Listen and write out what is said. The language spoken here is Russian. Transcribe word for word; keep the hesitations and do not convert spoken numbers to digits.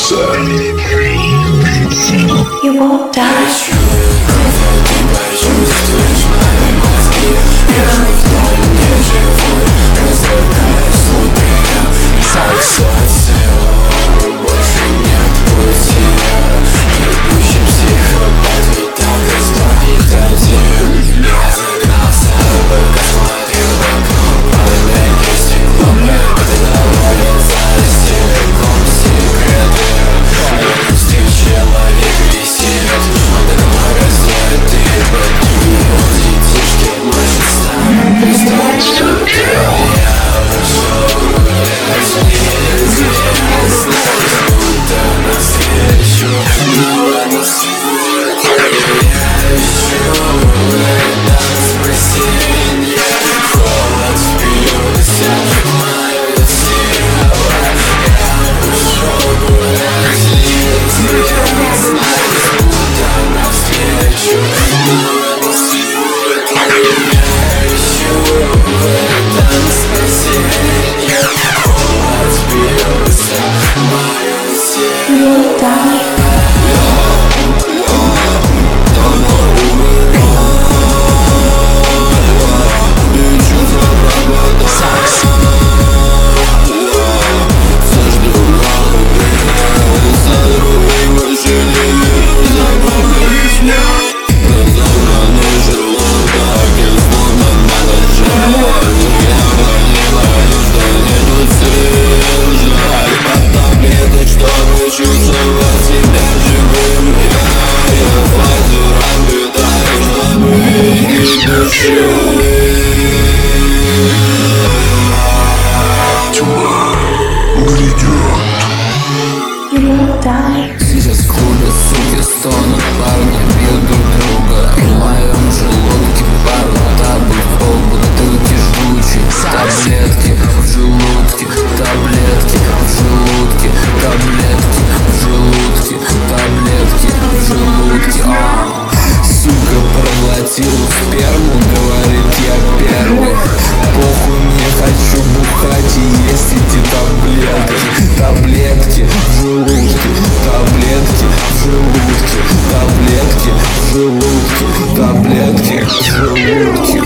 You won't die. Сейчас в клубе суки стонут, парни бьют друг друга. В моем желудке пару табу, бутылки жгучие, таблетки в желудке, таблетки в желудке, таблетки в желудке, таблетки в желудке. А, сука проглотила сперму, говорит я первый. Похуй, не хочу бухать и есть эти таблетки, таблетки в желудке, таблетки в желудке, таблетки в желудке, таблетки в желудке.